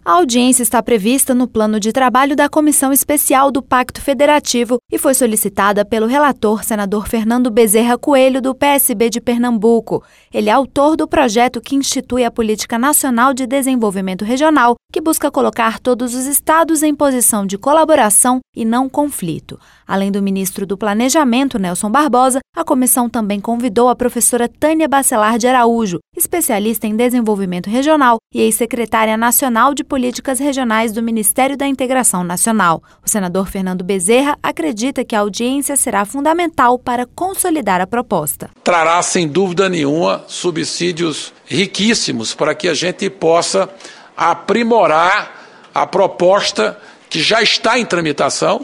A audiência está prevista no plano de trabalho da Comissão Especial do Pacto Federativo e foi solicitada pelo relator, senador Fernando Bezerra Coelho, do PSB de Pernambuco. Ele é autor do projeto que institui a Política Nacional de Desenvolvimento Regional, que busca colocar todos os estados em posição de colaboração e não conflito. Além do ministro do Planejamento, Nelson Barbosa, a comissão também convidou a professora Tânia Bacelar de Araújo, especialista em desenvolvimento regional e ex-secretária nacional de Políticas Regionais do Ministério da Integração Nacional. O senador Fernando Bezerra acredita que a audiência será fundamental para consolidar a proposta. Trará, sem dúvida nenhuma, subsídios riquíssimos para que a gente possa aprimorar a proposta que já está em tramitação.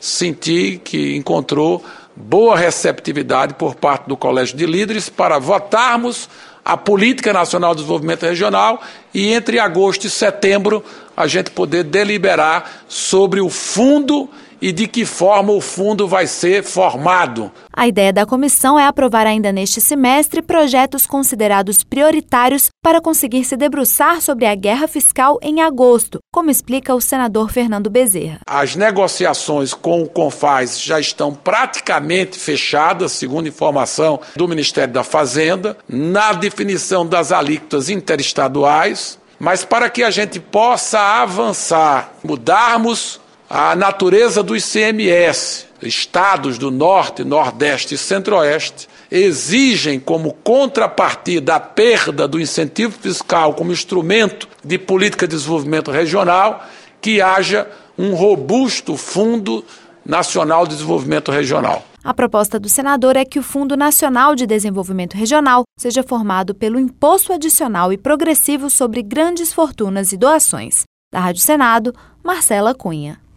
Senti que encontrou boa receptividade por parte do Colégio de Líderes para votarmos a Política Nacional de Desenvolvimento Regional e entre agosto e setembro a gente poder deliberar sobre o fundo e de que forma o fundo vai ser formado. A ideia da comissão é aprovar ainda neste semestre projetos considerados prioritários para conseguir se debruçar sobre a guerra fiscal em agosto, como explica o senador Fernando Bezerra. As negociações com o CONFAS já estão praticamente fechadas, segundo informação do Ministério da Fazenda, na definição das alíquotas interestaduais, mas para que a gente possa avançar, mudarmos a natureza do ICMS, estados do Norte, Nordeste e Centro-Oeste exigem como contrapartida a perda do incentivo fiscal como instrumento de política de desenvolvimento regional que haja um robusto Fundo Nacional de Desenvolvimento Regional. A proposta do senador é que o Fundo Nacional de Desenvolvimento Regional seja formado pelo Imposto Adicional e Progressivo sobre Grandes Fortunas e Doações. Da Rádio Senado, Marcela Cunha.